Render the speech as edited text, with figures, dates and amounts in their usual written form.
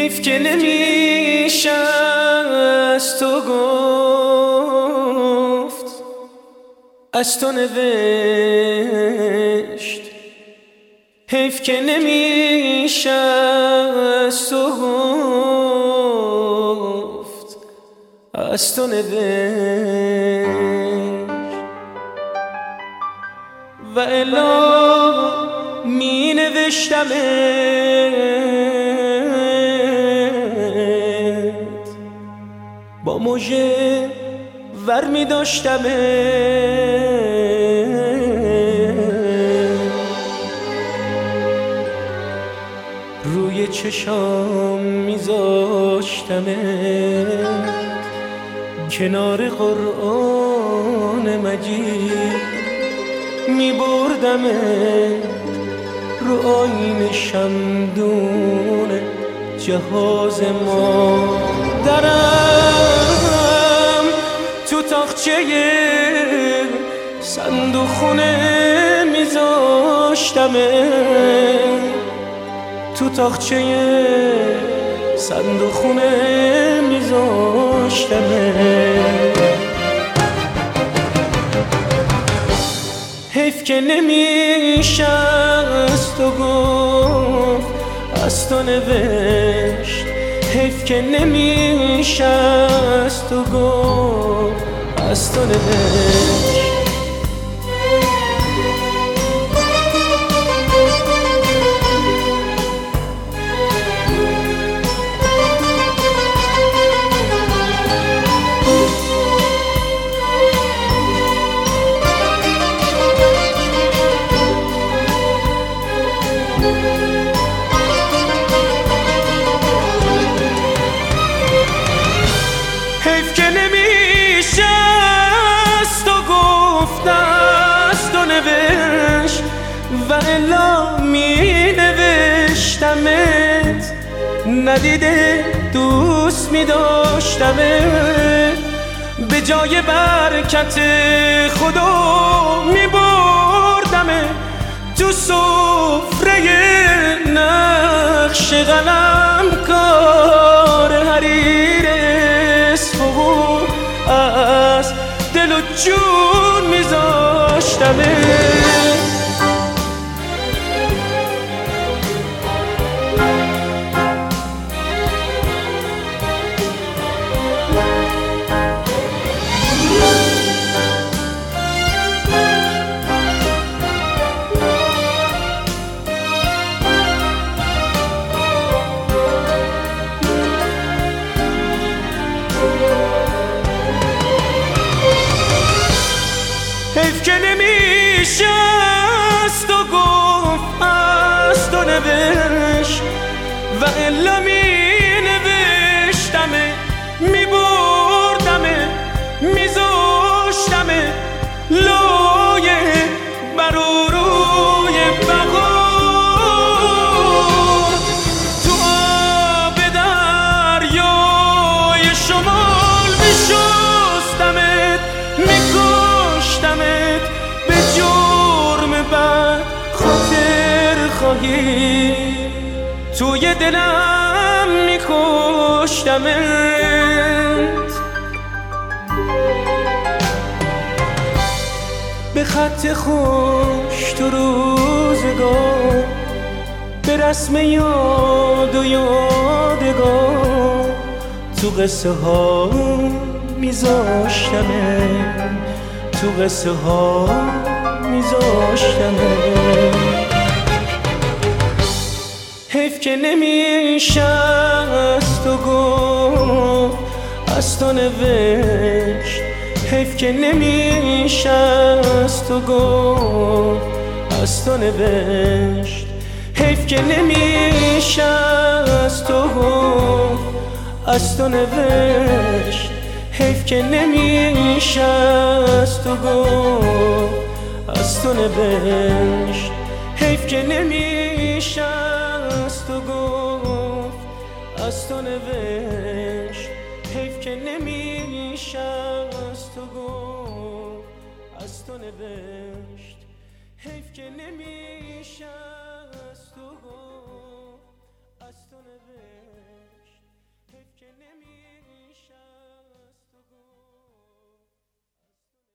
حیف که نمیشه از تو گفت، از تو نوشت. حیف که نمیشه از تو گفت، از تو نوشت. و الا می نوشتمت، با موجه ور می داشتمت، روی چشام می زاشتمت، کنار قرآن مجید می بردمت، رو آینه شمدون جهاز ما. درم تو تاقچه صندوق خونه میذاشتمه، تو تاقچه صندوق خونه میذاشتمه. حیف که نمیشه از تو گفت، از تو نوشت. حیف که نمیشه از تو گفت، از تو نوشت. حیف که نمیشه از تو گفت، از تو نوشت. و الا می نوشتمت، ندیده دوست می داشتمت، به جای برکت خدا می بردمت تو سفره نقش قلم کار حریر اسفو، از دل و جون میذاشتمت. حیف که نمیشه از تو گفت، از تو نوشت. و الا می نوشتمه، می بردمه، می زاشتمه لایه برو روی بقا. تو آب دریای شمال می شستمت، می کشتمت، به جرم بد خاطر خواهی توی دلم می کشتمت. به خط خوش تو روزگار، به رسم یاد و یادگار، تو قصه ها میذاشتمت، تو قصه ها میذاشتمت. حیف که نمیشه از تو گفت، از تو نوشت. حیف که نمیشه از تو گفت، از تو نوشت. حیف که نمیشه از تو گفت، از تو نوشت. حیف که نمیشه از تو گفت، از تو نوشت. حیف که نمیشه از تو گفت، از تو نوشت. حیف که نمیشه از تو گفت، از تو نوشت. حیف که نمیشه از تو گفت.